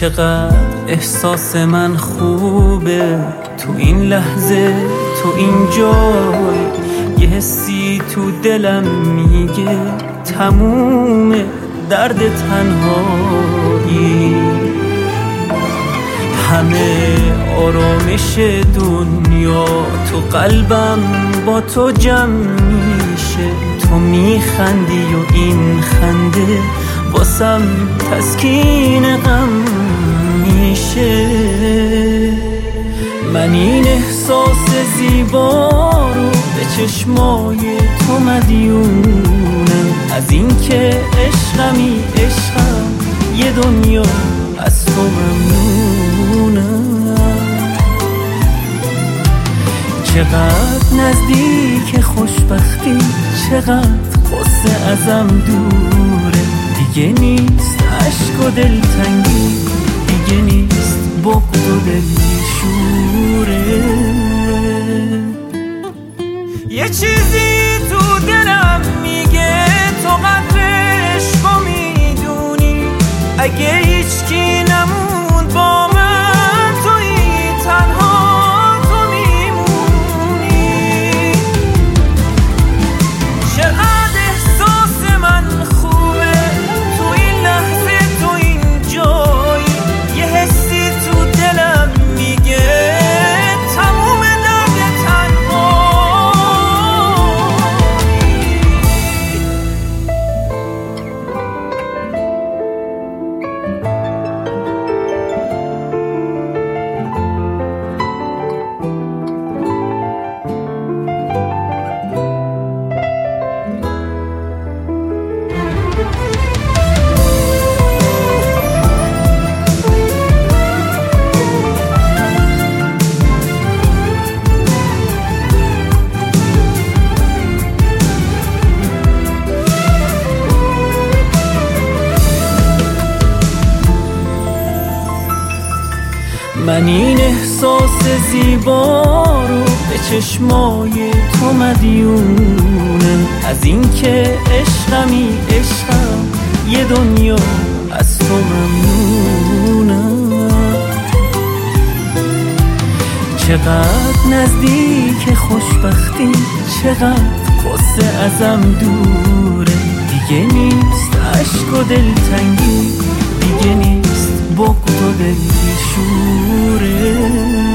چقدر احساس من خوبه تو این لحظه، تو این جای. یه حسی تو دلم میگه تموم درد تنهایی. همه آرامش دنیا تو قلبم با تو جمع میشه. تو میخندی و این خنده واسم تسکین غم میشه. من این احساس زیبا رو به چشمای تو مدیونم. از این که عشقمی عشقم، یه دنیا از تو ممنونم. چقدر نزدیک خوشبختی، چقدر قصه ازم دوره. دیگه نیست عشق و دلتنگی، دیگه نیست بغض و دلشوره. یه چیزی تو دلم میگه تو قدر عشقو میدونی. اگه هیچکی نموند با من، تویی تنها تو میمونی. چقدر احساس من خوبه تو این لحظه، تو این جایی. یه حسی تو دلم میگه تموم درد من این احساس زیبا رو به چشمای تو مدیونم. از این که عشقمی عشقم، یه دنیا از تو ممنونم. چقدر نزدیک خوشبختی، چقدر قصه ازم دوره. دیگه نیست عشق و دلتنگی، دیگه نیست بغض و دلشوره.